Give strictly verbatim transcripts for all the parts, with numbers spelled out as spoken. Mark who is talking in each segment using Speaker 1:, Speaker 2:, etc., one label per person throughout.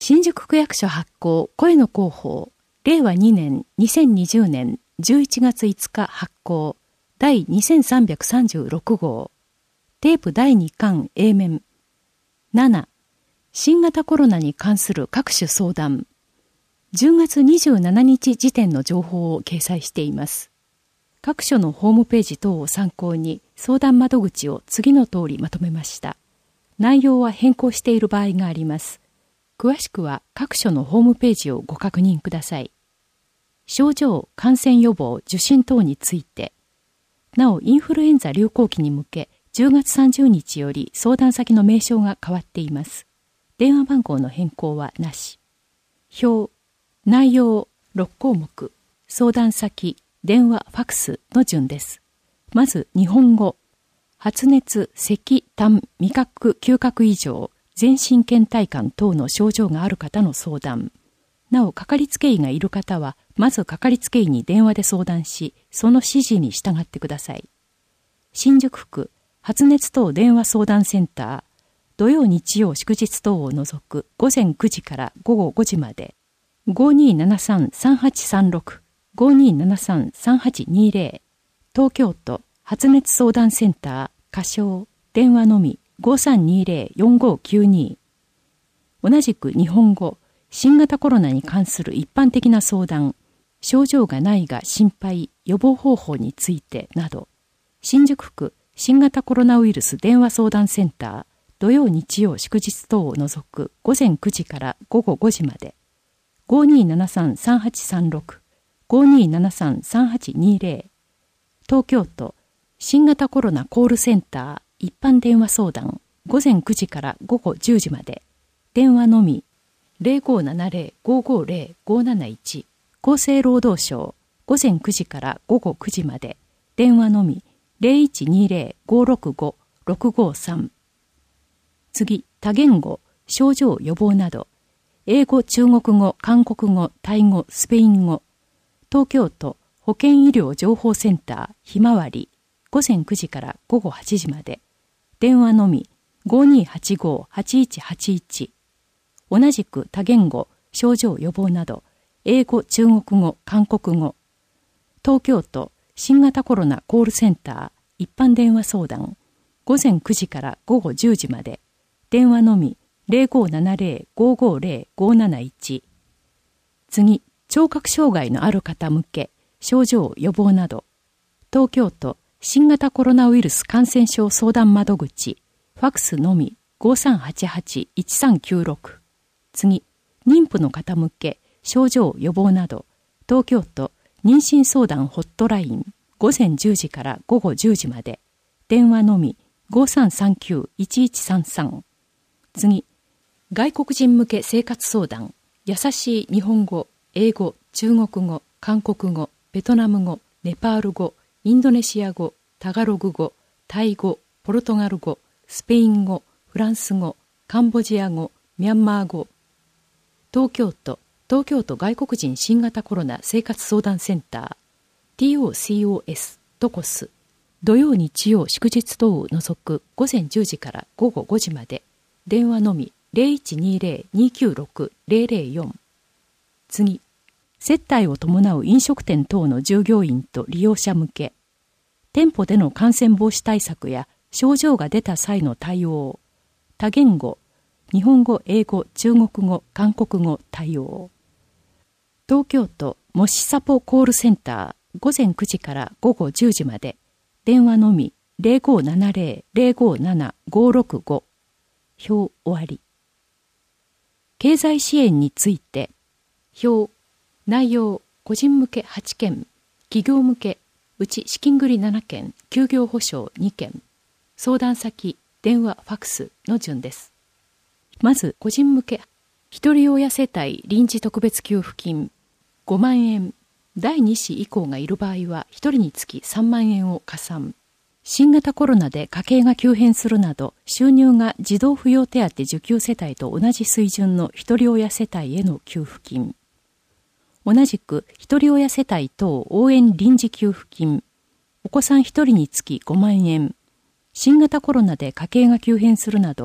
Speaker 1: 新宿区役所発行声の広報れいわにねんにせんにじゅうねんじゅういちがついつか発行第にせんさんびゃくさんじゅうろくごうテープだいにかん A 面なな新型コロナに関する各種相談じゅうがつにじゅうしちにち時点の情報を掲載しています。各所のホームページ等を参考に相談窓口を次の通りまとめました。内容は変更している場合があります。詳しくは各所のホームページをご確認ください。症状、感染予防、受診等について。なお、インフルエンザ流行期に向け、じゅうがつさんじゅうにちより相談先の名称が変わっています。電話番号の変更はなし。表、内容ろっこうもく、相談先、電話、ファクスの順です。まず、日本語。発熱、咳、痰、味覚、嗅覚異常、全身倦怠感等の症状がある方の相談。なお、かかりつけ医がいる方は、まずかかりつけ医に電話で相談し、その指示に従ってください。新宿区、発熱等電話相談センター、土曜日曜祝日等を除くごぜんくじからごごごじまで、ごにーななさんさんはちさんろく、ごにーななさんさんはちにーぜろ、東京都発熱相談センター、仮称、電話のみ、ごさんにーぜろ よんごきゅうに。同じく日本語、新型コロナに関する一般的な相談、症状がないが心配、予防方法についてなど、新宿区新型コロナウイルス電話相談センター、土曜日曜祝日等を除くごぜんくじからごごごじまで、ごにーななさんさんはちさんろく、ごにーななさんさんはちにーぜろ、東京都新型コロナコールセンター一般電話相談ごぜんくじからごごじゅうじまで、電話のみ ゼロごーななゼロ ごーごーゼロ ごーなないち、厚生労働省ごぜんくじからごごくじまで、電話のみ ゼロいちにーゼロ ごーろくご ろくごさん。次、多言語、症状予防など、英語、中国語、韓国語、タイ語、スペイン語、東京都保健医療情報センターひまわりごぜんくじからごごはちじまで、電話のみ ごにーはちご はちいちはちいち。同じく多言語、症状予防など、英語、中国語、韓国語、東京都新型コロナコールセンター一般電話相談ごぜんくじからごごじゅうじまで、電話のみ ゼロごーななゼロ ごーごーゼロ ごーなないち。次、聴覚障害のある方向け、症状予防など、東京都新型コロナウイルス感染症相談窓口、ファクスのみ ごさんはちはち いちさんきゅうろく。次、妊婦の方向け、症状予防など、東京都妊娠相談ホットラインごぜんじゅうじからごごじゅうじまで、電話のみ ごさんさんきゅう いちいちさんさん。次、外国人向け生活相談、優しい日本語、英語、中国語、韓国語、ベトナム語、ネパール語、インドネシア語、タガログ語、タイ語、ポルトガル語、スペイン語、フランス語、カンボジア語、ミャンマー語、東京都、東京都外国人新型コロナ生活相談センター、ティーオーシーオーエス、トコス、土曜日曜祝日等を除くごぜんじゅうじからごごごじまで、電話のみ ゼロいちにーゼロ にーきゅうろく ゼロゼロよん。次、接待を伴う飲食店等の従業員と利用者向け、店舗での感染防止対策や症状が出た際の対応、多言語、日本語、英語、中国語、韓国語対応。東京都もしサポコールセンターごぜんくじからごごじゅうじまで、電話のみ ゼロごーななゼロ ゼロごーなな ごーろくご。表終わり。経済支援について、表、内容、個人向けはちけん、企業向け、うち資金繰りななけん、休業保障にけん、相談先、電話、ファクスの順です。まず、個人向け、一人親世帯臨時特別給付金ごまんえん、だいに子以降がいる場合はひとりにつきさんまんえんを加算。新型コロナで家計が急変するなど、収入が児童扶養手当受給世帯と同じ水準の一人親世帯への給付金。同じく一人親世帯等応援臨時給付金。お子さんひとりにつきごまんえん。新型コロナで家計が急変するなど、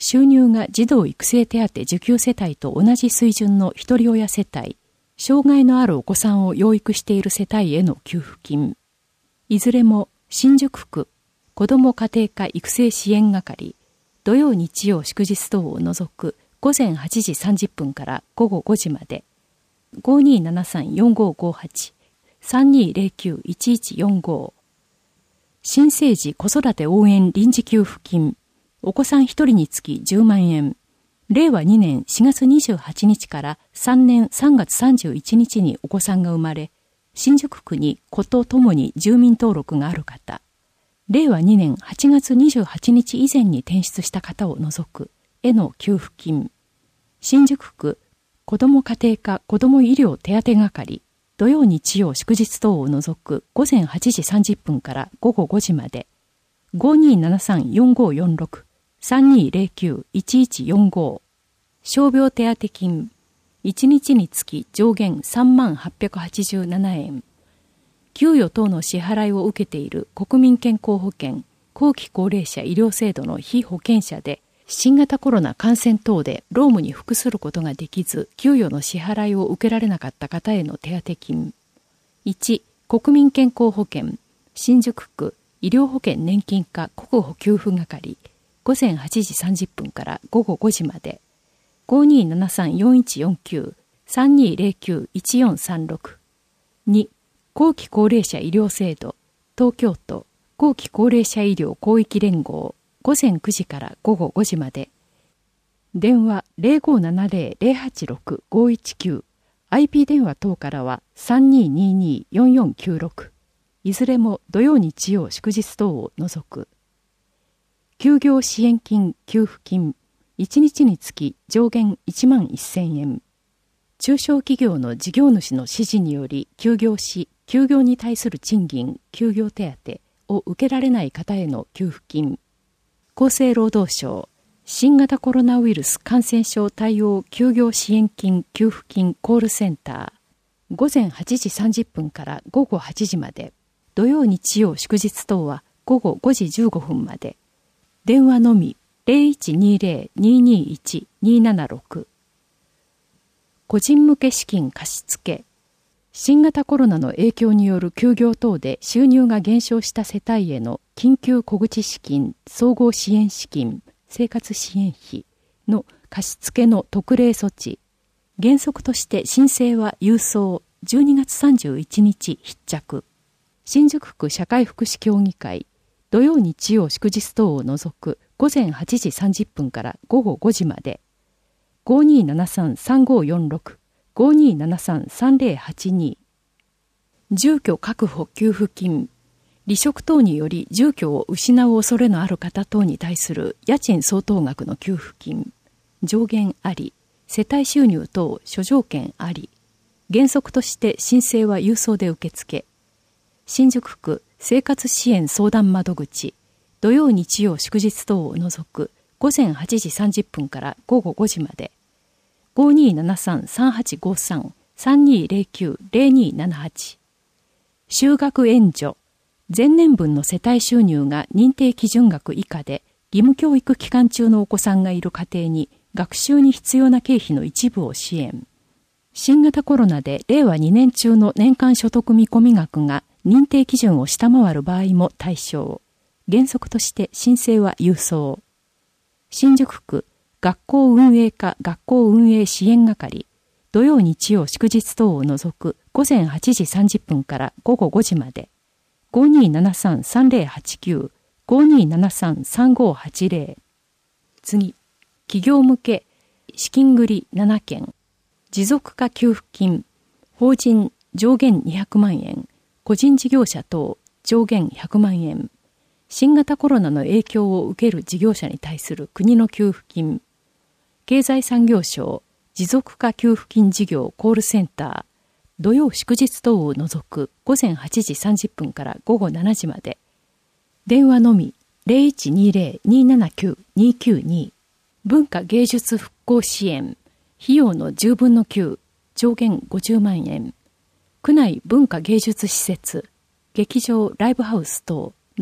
Speaker 1: 収入が児童育成手当受給世帯と同じ水準の一人親世帯、障害のあるお子さんを養育している世帯への給付金。いずれも新宿区子ども家庭科育成支援係、土曜日曜祝日等を除く午前はちじさんじゅっぷんから午後ごじまで、ごにーななさんよんごごはち さんにーぜろきゅういちいちよんご。新生児子育て応援臨時給付金、お子さん一人につきじゅうまんえん。れいわにねんしがつにじゅうはちにちからさんねんさんがつさんじゅういちにちにお子さんが生まれ、新宿区に子とともに住民登録がある方、れいわにねんはちがつにじゅうはちにち以前に転出した方を除くへの給付金。新宿区子ども家庭科子ども医療手当係、土曜日曜祝日等を除く午前はちじさんじゅっぷんから午後ごじまで、ごにーななさんよんごよんろく さんにーぜろきゅういちいちよんご。傷病手当金、いちにちにつき上限さんまんはっぴゃくはちじゅうななえん。給与等の支払いを受けている国民健康保険後期高齢者医療制度の被保険者で、新型コロナ感染等で労務に服することができず、給与の支払いを受けられなかった方への手当金。いち、国民健康保険新宿区医療保険年金課国保給付係、午前はちじさんじゅっぷんから午後ごじまで、ごにーななさんよんいちよんきゅう さんにーぜろきゅういちよんさんろく。に、後期高齢者医療制度東京都後期高齢者医療広域連合、午前くじから午後ごじまで。電話 ぜろごななぜろ ぜろはちろく ごいちきゅう、アイピー 電話等からは さんにーにーにーよんよんきゅうろく。いずれも土曜日曜祝日等を除く。休業支援金給付金、いちにちにつき上限いちまんせんえん。中小企業の事業主の指示により休業し、休業に対する賃金、休業手当を受けられない方への給付金。厚生労働省新型コロナウイルス感染症対応休業支援金給付金コールセンター、午前はちじさんじゅっぷんから午後はちじまで、土曜日曜祝日等は午後ごじじゅうごふんまで。電話のみ ぜろいちにーぜろ にーにーいち にーななろく。個人向け資金貸付、新型コロナの影響による休業等で収入が減少した世帯への緊急小口資金、総合支援資金、生活支援費の貸付の特例措置。原則として申請は郵送じゅうにがつさんじゅういちにち必着。新宿区社会福祉協議会、土曜日曜祝日等を除く午前はちじさんじゅっぷんから午後ごじまで。ごにーななさんさんごよんろく ごにーななさんさんぜろはちに。住居確保給付金、離職等により住居を失う恐れのある方等に対する家賃相当額の給付金、上限あり、世帯収入等諸条件あり、原則として申請は郵送で受付。新宿区生活支援相談窓口、土曜日曜祝日等を除く午前はちじさんじゅっぷんから午後ごじまで。ごにーななさんさんはちごさん さんにーぜろきゅう ぜろにーななはち。就学援助、前年分の世帯収入が認定基準額以下で義務教育期間中のお子さんがいる家庭に学習に必要な経費の一部を支援。新型コロナでれいわにねん中の年間所得見込み額が認定基準を下回る場合も対象。原則として申請は郵送。新宿区学校運営課学校運営支援係、土曜日曜祝日等を除く午前はちじさんじゅっぷんから午後ごじまで。ごにーななさんさんぜろはちきゅう ごにーななさんさんごはちぜろ。次、企業向け資金繰りななけん、持続化給付金、法人上限にひゃくまんえん、個人事業者等上限ひゃくまんえん。新型コロナの影響を受ける事業者に対する国の給付金。経済産業省持続化給付金事業コールセンター、土曜祝日等を除く午前はちじさんじゅっぷんから午後しちじまで。電話のみ ぜろいちにーぜろ にーななきゅう にーきゅうに。文化芸術復興支援、費用のじゅうぶんのきゅう、上限ごじゅうまんえん。区内文化芸術施設、劇場、ライブハウス等の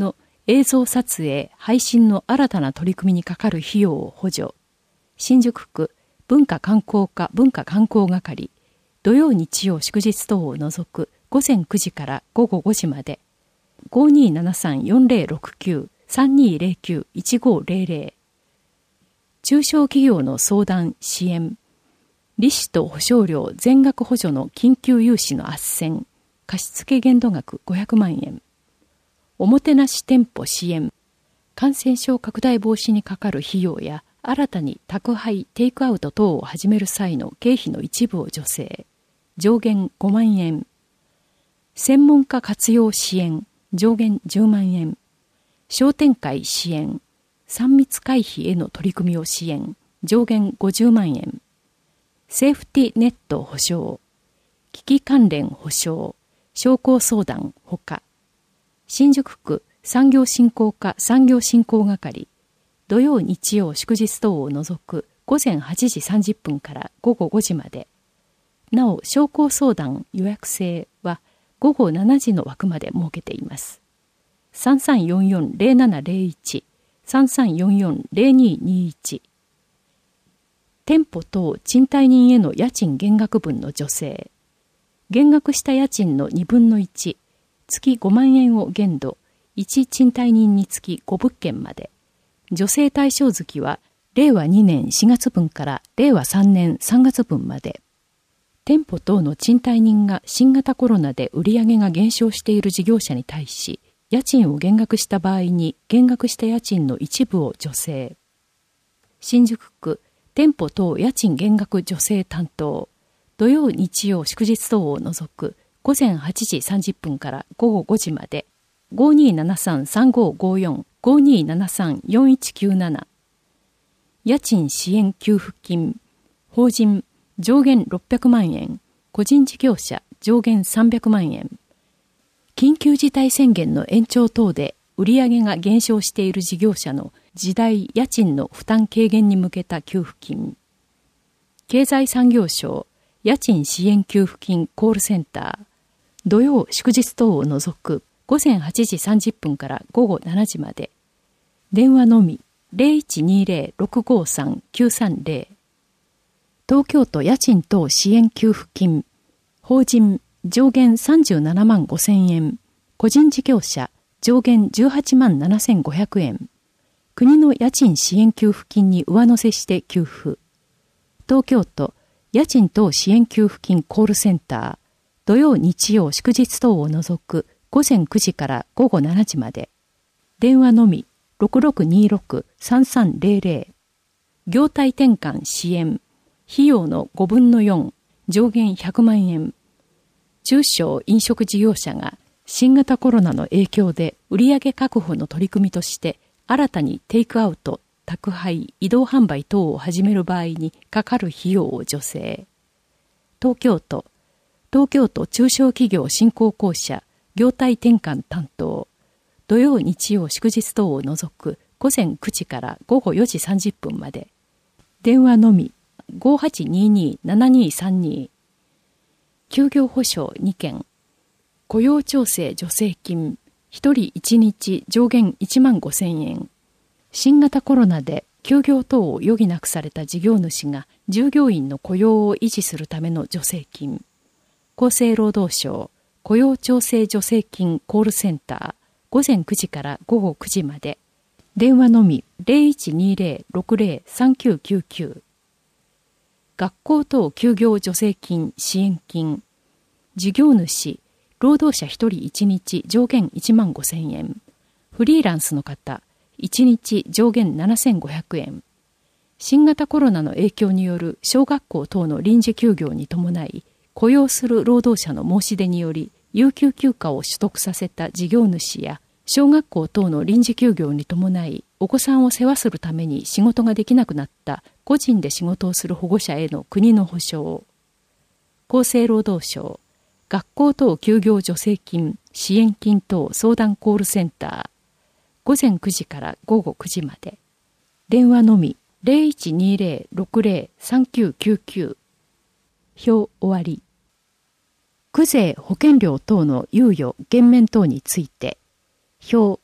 Speaker 1: 映像撮影・配信の新たな取り組みにかかる費用を補助。新宿区文化観光課文化観光係、土曜日曜祝日等を除く午前くじから午後ごじまで、ごーにーななさん よんぜろろくきゅう さんにーぜろきゅう いちごーぜろぜろ。中小企業の相談・支援、利子と保証料全額補助の緊急融資の斡旋、貸付限度額ごひゃくまんえん。おもてなし店舗支援、感染症拡大防止にかかる費用や、新たに宅配・テイクアウト等を始める際の経費の一部を助成、上限ごまんえん。専門家活用支援、上限じゅうまんえん。商店会支援、さん密回避への取り組みを支援、上限ごじゅうまんえん。セーフティネット保証、危機関連保証、商工相談ほか、新宿区産業振興課産業振興係、土曜日曜祝日等を除く午前はちじさんじゅっぷんから午後ごじまで。なお、商工相談予約制は午後しちじの枠まで設けています。さんさんよんよん ぜろななぜろいち、さんさんよんよん ぜろににいち。店舗等賃貸人への家賃減額分の助成。減額した家賃のにぶんのいち、月ごまんえんを限度、いち賃貸人につきごぶっけんまで。助成対象月は、れいわにねんしがつぶんかられいわさんねんさんがつぶんまで。店舗等の賃貸人が新型コロナで売上が減少している事業者に対し、家賃を減額した場合に減額した家賃の一部を助成。新宿区店舗等家賃減額助成担当、土曜日曜祝日等を除く午前はちじさんじゅっぷんから午後ごじまで、ごーにーななさん さんごーごーよん ごーにーななさん よんいちきゅうなな。家賃支援給付金、法人上限ろっぴゃくまんえん、個人事業者上限さんびゃくまんえん。緊急事態宣言の延長等で売上が減少している事業者の地代家賃の負担軽減に向けた給付金。経済産業省家賃支援給付金コールセンター、土曜祝日等を除く午前はちじさんじゅっぷんから午後しちじまで。電話のみ ぜろいちにぜろろくごさんきゅうさんぜろ。東京都家賃等支援給付金、法人上限さんじゅうななまんごせんえん、個人事業者上限じゅうはちまんななせんごひゃくえん。国の家賃支援給付金に上乗せして給付。東京都家賃等支援給付金コールセンター、土曜日曜祝日等を除く午前くじから午後しちじまで。電話のみ ろくろくにろく さんさんぜろぜろ。業態転換支援、費用のごぶんのよん、上限ひゃくまんえん。中小飲食事業者が新型コロナの影響で売上確保の取り組みとして新たにテイクアウト、宅配、移動販売等を始める場合にかかる費用を助成。東京都、東京都中小企業振興公社業態転換担当、土曜日曜祝日等を除く午前くじから午後よじさんじゅっぷんまで。電話のみ ごーはちにーにーななにーさんに。休業保障にけん、雇用調整助成金、ひとりいちにち上限いちまんごせんえん。新型コロナで休業等を余儀なくされた事業主が従業員の雇用を維持するための助成金。厚生労働省雇用調整助成金コールセンター、午前くじから午後くじまで。電話のみ ぜろいちにぜろろくぜろ さんきゅうきゅうきゅう。学校等休業助成金支援金。事業主、労働者ひとりいちにち上限いちまんごせんえん。フリーランスの方、いちにち上限ななせんごひゃくえん。新型コロナの影響による小学校等の臨時休業に伴い、雇用する労働者の申し出により、有給休暇を取得させた事業主や、小学校等の臨時休業に伴い、お子さんを世話するために仕事ができなくなった個人で仕事をする保護者への国の保障。厚生労働省、学校等休業助成金、支援金等相談コールセンター、午前くじから午後くじまで。電話のみ ぜろいちにぜろろくぜろ さんきゅうきゅうきゅう。表終わり。区税保険料等の猶予減免等について、表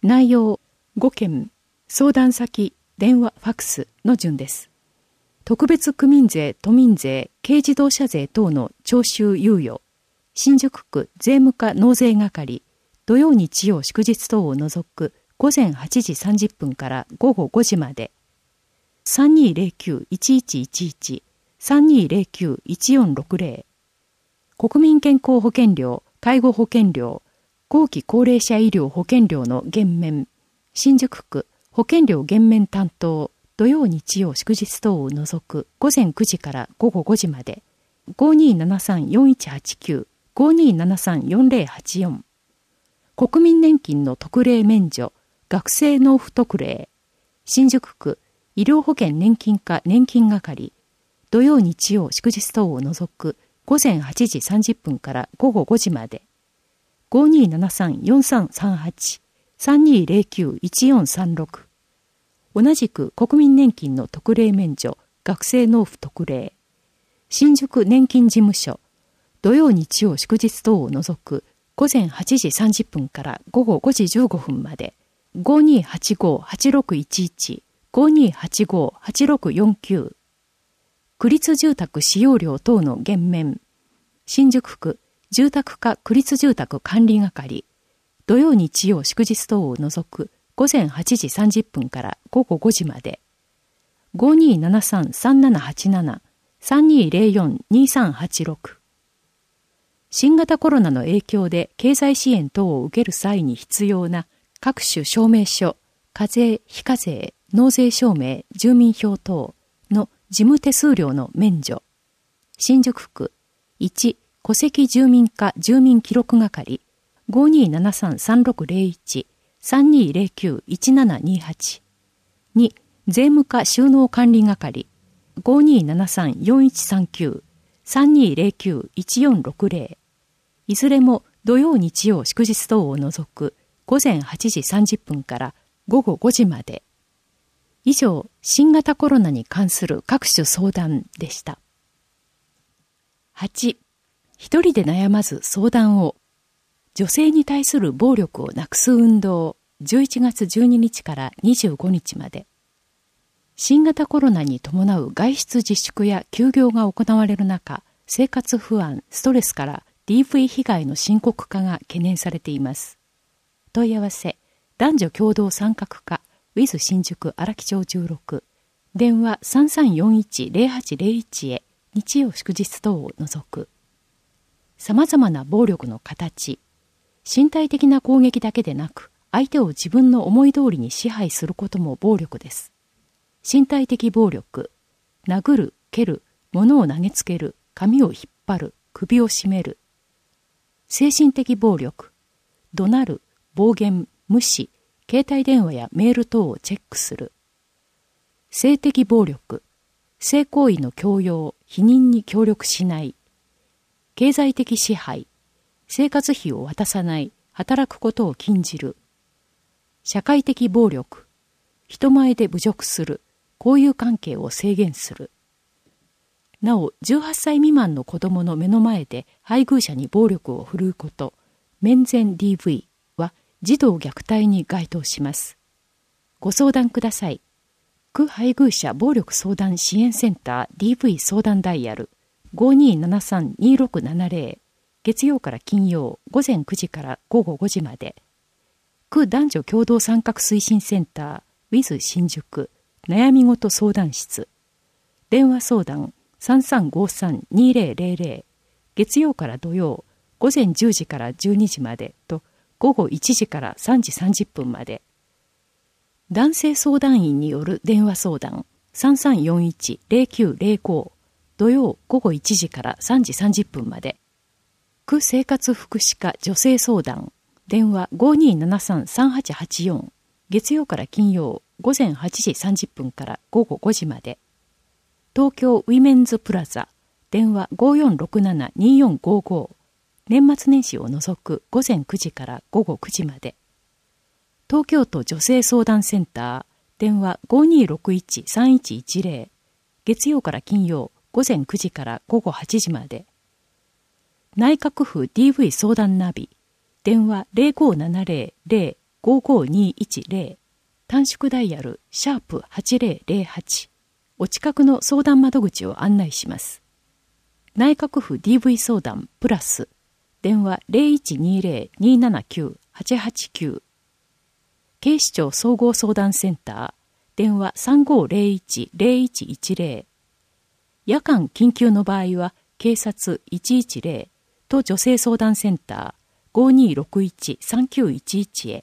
Speaker 1: 内容ごけん、相談先、電話、ファクスの順です。特別区民税、都民税、軽自動車税等の徴収猶予、新宿区税務課納税係、土曜日曜祝日等を除く午前はちじさんじゅっぷんから午後ごじまで、さんにーぜろきゅう いちいちいちいち、さんにーぜろきゅう いちよんろくぜろ、国民健康保険料、介護保険料、後期高齢者医療保険料の減免、新宿区保険料減免担当、土曜日曜祝日等を除く午前くじから午後ごじまで、ごにーななさん よんいちはちきゅう、ごにーななさん よんぜろはちよん、国民年金の特例免除、学生納付特例、新宿区医療保険年金課年金係、土曜日曜祝日等を除く午前はちじさんじゅっぷんから午後ごじまで、ごにーななさん よんさんさんはち、さんにーぜろきゅう いちよんさんろく、同じく国民年金の特例免除、学生納付特例、新宿年金事務所、土曜日曜祝日等を除く午前はちじさんじゅっぷんから午後ごじじゅうごふんまで、ごにーはちご はちろくいちいち、ごにーはちご はちろくよんきゅう、区立住宅使用料等の減免、新宿区住宅課区立住宅管理係、土曜日曜祝日等を除く午前はちじさんじゅっぷんから午後ごじまで、ごにーななさん さんななはちなな、さんにーぜろよん にさんはちろく、新型コロナの影響で経済支援等を受ける際に必要な各種証明書、課税、非課税、納税証明、住民票等の事務手数料の免除、新宿区いち戸籍住民課住民記録係、ごにーななさん さんろくぜろいち、さんにーぜろきゅう いちななにはち、に税務課収納管理係、ごにーななさん よんいちさんきゅう、さんにーぜろきゅう いちよんろくぜろ、いずれも土曜日曜祝日等を除く午前はちじさんじゅっぷんから午後ごじまで。以上、新型コロナに関する各種相談でした。はち、一人で悩まず相談を。女性に対する暴力をなくす運動、じゅういちがつじゅうににちからにじゅうごにちまで。新型コロナに伴う外出自粛や休業が行われる中、生活不安、ストレスから ディーブイ 被害の深刻化が懸念されています。問い合わせ、男女共同参画課、ウィズ 新宿荒木町じゅうろく、電話 さんさんよんいち ぜろはちぜろいち へ、日曜祝日等を除く。様々な暴力の形、身体的な攻撃だけでなく、相手を自分の思い通りに支配することも暴力です。身体的暴力、殴る、蹴る、物を投げつける、髪を引っ張る、首を絞める。精神的暴力、怒鳴る、暴言、無視、携帯電話やメール等をチェックする。性的暴力、性行為の強要、否認に協力しない。経済的支配、生活費を渡さない、働くことを禁じる。社会的暴力、人前で侮辱する、交友関係を制限する。なお、じゅうはっさい未満の子供の目の前で配偶者に暴力を振るうこと、面前 ディーブイ は児童虐待に該当します。ご相談ください。区配偶者暴力相談支援センター ディーブイ 相談ダイヤル ごにーななさん にろくななぜろ、月曜から金曜午前くじから午後ごじまで。区男女共同参画推進センター ウィズ 新宿悩み事相談室、電話相談 さんさんごさん にぜろぜろぜろ、月曜から土曜午前じゅうじからじゅうにじまでと午後いちじからさんじさんじゅっぷんまで。男性相談員による電話相談 さんさんよんいち ぜろきゅうぜろご、土曜午後いちじからさんじさんじゅっぷんまで。区生活福祉課女性相談電話 ごにーななさん さんはちはちよん、月曜から金曜午前はちじさんじゅっぷんから午後ごじまで。東京ウィメンズプラザ電話 ごよんろくなな によんごご、年末年始を除く午前くじから午後くじまで。東京都女性相談センター電話 ごにーろくいち さんいちいちぜろ、月曜から金曜午前くじから午後はちじまで。内閣府 ディーブイ 相談ナビ電話 ぜろごななぜろ ぜろごごにいちゼロ、短縮ダイヤルシャープはちゼロゼロはち、お近くの相談窓口を案内します。内閣府 ディーブイ 相談プラス、電話 ゼロいちにゼロ にーななきゅう はちはちきゅう、警視庁総合相談センター、電話 さんごゼロいち ゼロいちいちゼロ、夜間緊急の場合は警察いちいちゼロと女性相談センターごにーろくいち さんきゅういちいちへ。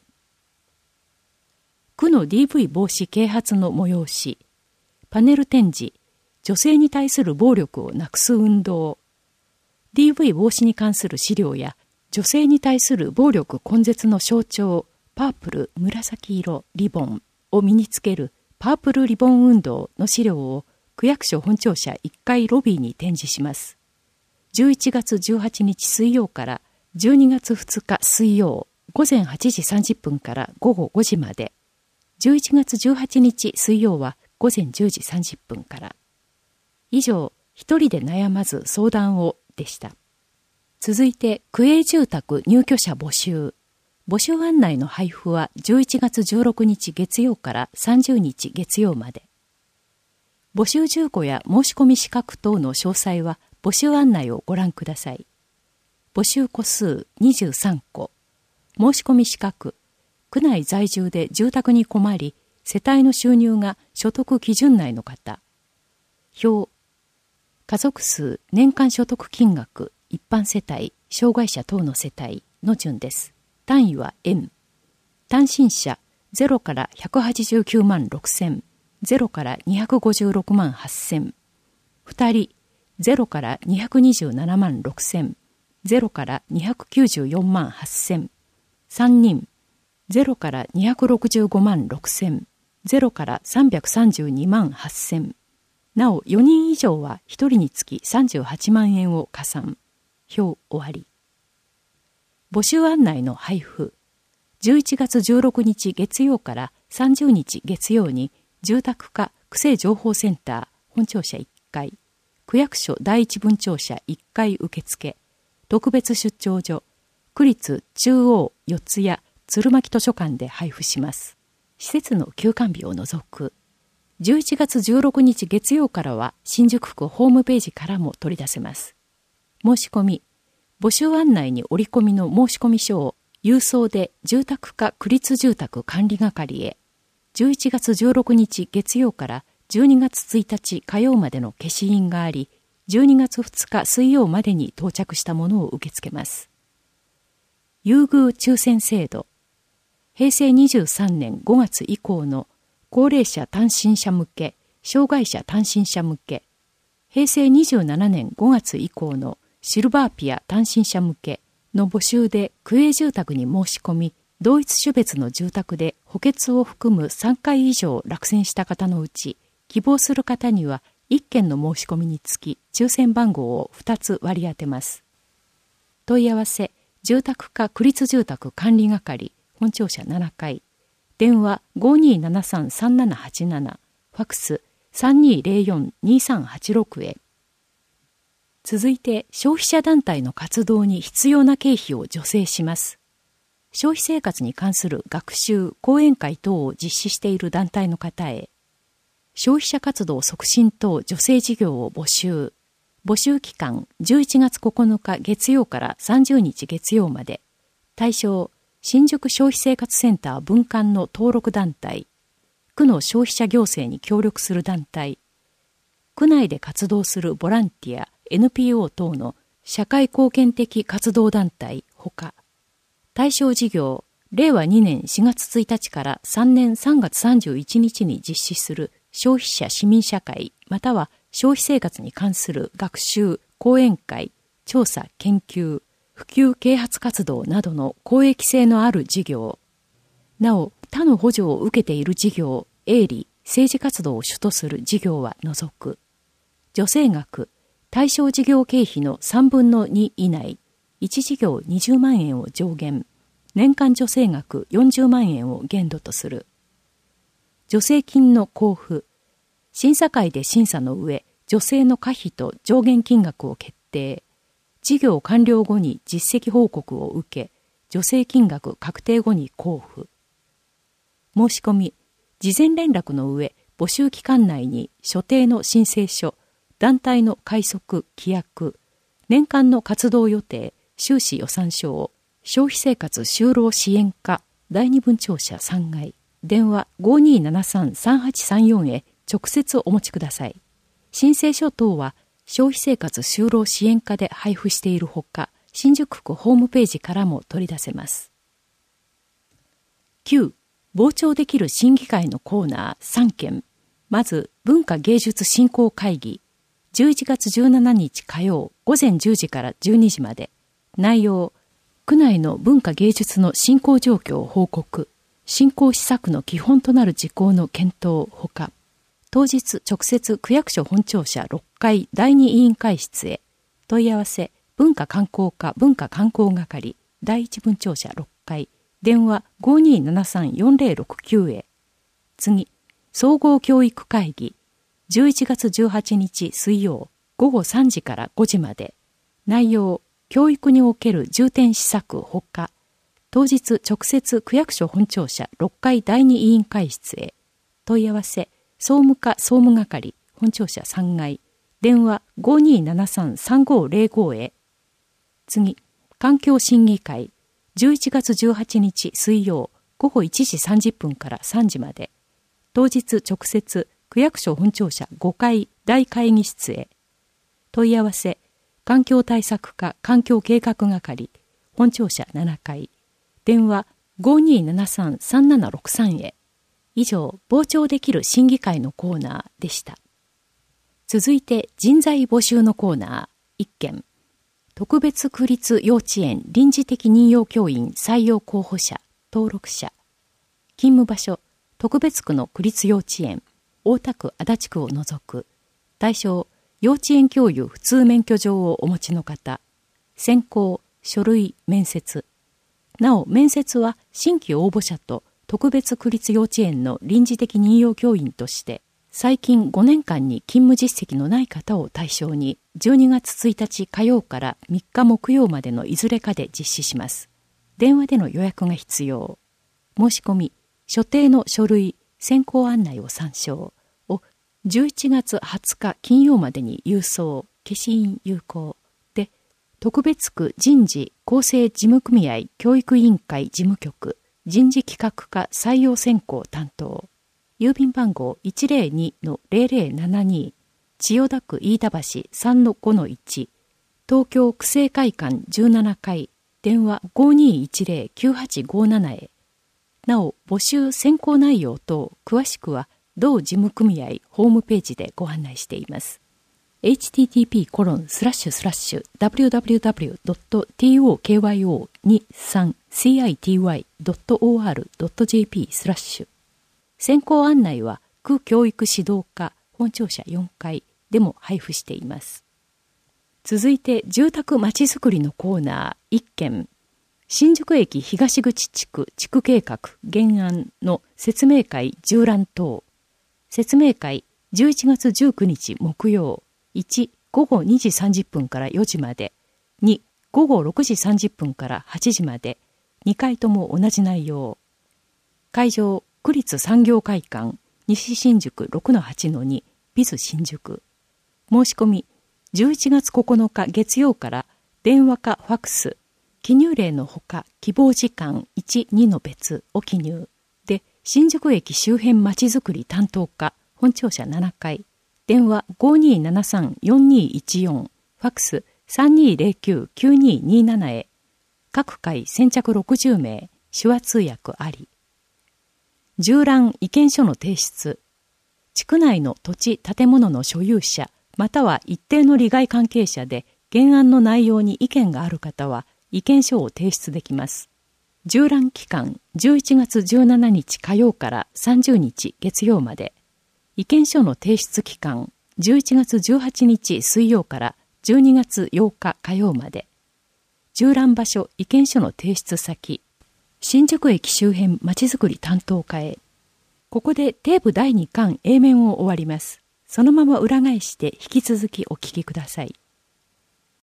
Speaker 1: 区の ディーブイ 防止啓発の催し、パネル展示、女性に対する暴力をなくす運動、ディーブイ 防止に関する資料や女性に対する暴力根絶の象徴、パープル紫色リボンを身につけるパープルリボン運動の資料を区役所本庁舎いっかいロビーに展示します。じゅういちがつじゅうはちにち水曜からじゅうにがつふつか水曜ごぜんはちじさんじゅっぷんからごごごじまで、じゅういちがつじゅうはちにち水曜はごぜんじゅうじさんじゅっぷんから。以上、一人で悩まず相談をでした。続いて、区営住宅入居者募集。募集案内の配布はじゅういちがつじゅうろくにち月曜からさんじゅうにち月曜まで。募集住戸や申し込み資格等の詳細は募集案内をご覧ください。募集戸数にじゅうさんこ。申し込み資格。区内在住で住宅に困り、世帯の収入が所得基準内の方。表。家族数、年間所得金額、一般世帯、障害者等の世帯の順です。単位は円。単身者ゼロからひゃくはちじゅうきゅうまんろくせん、ゼロからにひゃくごじゅうろくまんはっせん。二人ゼロからにひゃくにじゅうななまんろくせん、ゼロからにひゃくきゅうじゅうよんまんはっせん。三人ゼロからにひゃくろくじゅうごまんろくせん、ゼロからさんびゃくさんじゅうにまんはっせん。なおよにん以上はひとりにつきさんじゅうはちまんえんを加算。表終わり。募集案内の配布。じゅういちがつじゅうろくにち月曜からさんじゅうにち月曜に住宅課区政情報センター本庁舎いっかい、区役所第一分庁舎いっかい受付、特別出張所、区立中央四谷鶴巻図書館で配布します。施設の休館日を除く。じゅういちがつじゅうろくにち月曜からは新宿区ホームページからも取り出せます。申し込み。募集案内に折り込みの申し込み書を郵送で住宅課区立住宅管理係へ。じゅういちがつじゅうろくにち月曜からじゅうにがつついたち火曜までの消印があり、じゅうにがつふつか水曜までに到着したものを受け付けます。優遇抽選制度。へいせいにじゅうさんねんごがつ以降の高齢者単身者向け、障害者単身者向け、へいせいにじゅうななねんごがつ以降のシルバーピア単身者向けの募集で区営住宅に申し込み、同一種別の住宅で補欠を含むさんかい以上落選した方のうち、希望する方にはいっけんの申し込みにつき抽選番号をふたつ割り当てます。問い合わせ、住宅課区立住宅管理係本庁舎ななかい、電話 ごにーななさんさんななはちなな、ファクス さんにーぜろよんにーさんはちろく へ。続いて消費者団体の活動に必要な経費を助成します。消費生活に関する学習、講演会等を実施している団体の方へ、消費者活動促進等助成事業を募集。募集期間じゅういちがつここのか月曜からさんじゅうにち月曜まで。対象、新宿消費生活センター分館の登録団体、区の消費者行政に協力する団体、区内で活動するボランティア、エヌピーオー 等の社会貢献的活動団体ほか、対象事業、れいわにねんしがつついたちからさんねんさんがつさんじゅういちにちに実施する消費者市民社会または消費生活に関する学習、講演会、調査、研究、普及啓発活動などの公益性のある事業。なお、他の補助を受けている事業、営利、政治活動を主とする事業は除く。助成額、対象事業経費のさんぶんのに以内、いち事業にじゅうまんえんを上限、年間助成額よんじゅうまんえんを限度とする。助成金の交付、審査会で審査の上、助成の可否と上限金額を決定。事業完了後に実績報告を受け、助成金額確定後に交付。 申し込み、事前連絡の上、募集期間内に所定の申請書、団体の会則、規約、年間の活動予定、収支予算書を消費生活就労支援課第二分庁舎さんがい、電話 ごーにーななさんさんはちさんよん へ直接お持ちください。申請書等は消費生活就労支援課で配布しているほか、新宿区ホームページからも取り出せます。きゅう. 傍聴できる審議会のコーナーさんけん。まず、文化芸術振興会議。じゅういちがつじゅうしちにち火曜午前じゅうじからじゅうにじまで。内容、区内の文化芸術の振興状況を報告。振興施策の基本となる事項の検討ほか。当日直接区役所本庁舎ろっかいだいに委員会室へ。問い合わせ、文化観光課文化観光係だいいち分庁舎ろっかい。電話 ごーにーななさんよんぜろろくきゅう へ。次、総合教育会議。じゅういちがつじゅうはちにち水曜午後さんじからごじまで。内容、教育における重点施策ほか。当日直接区役所本庁舎ろっかいだいに委員会室へ。問い合わせ、総務課総務係本庁舎さんがい。電話 ごーにーななさんさんごーぜろご へ。次、環境審議会。じゅういちがつじゅうはちにち水曜午後いちじさんじゅっぷんからさんじまで。当日直接区役所本庁舎ごかい大会議室へ。問い合わせ、環境対策課環境計画係本庁舎ななかい。電話 ごーにーななさんさんななろくさん へ。以上、傍聴できる審議会のコーナーでした。続いて人材募集のコーナーいっけん。特別区立幼稚園臨時的任用教員採用候補者登録者。勤務場所、特別区の区立幼稚園、大田区足立区を除く。対象、幼稚園教諭普通免許状をお持ちの方。選考、書類、面接。なお、面接は新規応募者と特別区立幼稚園の臨時的任用教員として、最近ごねんかんに勤務実績のない方を対象に、じゅうにがつついたち火曜からみっか木曜までのいずれかで実施します。電話での予約が必要。申し込み、所定の書類、選考案内を参照をじゅういちがつはつか金曜までに郵送、消印有効で、特別区人事公正事務組合教育委員会事務局人事企画課採用選考担当。郵便番号 いちぜろにのぜろぜろななに 千代田区飯田橋 さんのごのいち 東京区政会館じゅうななかい電話 ごーにーいちぜろきゅうはちごーなな へ。なお、募集選考内容等詳しくは同事務組合ホームページでご案内しています。エイチティーティーピーコロンスラッシュスラッシュダブリューダブリューダブリュードットトクヨにさんシーアイティーワイドットオーアールドットジェーピースラッシュ選考案内は区教育指導課本庁舎よんかいでも配布しています。続いて住宅まちづくりのコーナーいっけん。新宿駅東口地区地区計画原案の説明会縦覧等。説明会じゅういちがつじゅうくにち木曜。いち、ごごにじさんじゅっぷんからよじまで。に、ごごろくじさんじゅっぷんからはちじまで。にかいとも同じ内容。会場、区立産業会館、西新宿 ろくのはちのに、ビズ新宿。申し込み、じゅういちがつここのか月曜から電話かファックス、記入例のほか希望時間いち、にの別を記入。で、新宿駅周辺まちづくり担当課、本庁舎ななかい。電話 ごーにーななさんよんにーいちよん、ファックス さんにーぜろきゅうきゅうにーにーなな へ。各回先着ろくじゅうめい、手話通訳あり。縦覧意見書の提出。地区内の土地建物の所有者、または一定の利害関係者で原案の内容に意見がある方は意見書を提出できます。縦覧期間じゅういちがつじゅうしちにち火曜からさんじゅうにち月曜まで。意見書の提出期間じゅういちがつじゅうはちにち水曜からじゅうにがつようか火曜まで。縦覧場所意見書の提出先、新宿駅周辺まちづくり担当課へ。ここでテープだいにかん A 面を終わります。そのまま裏返して引き続きお聞きください。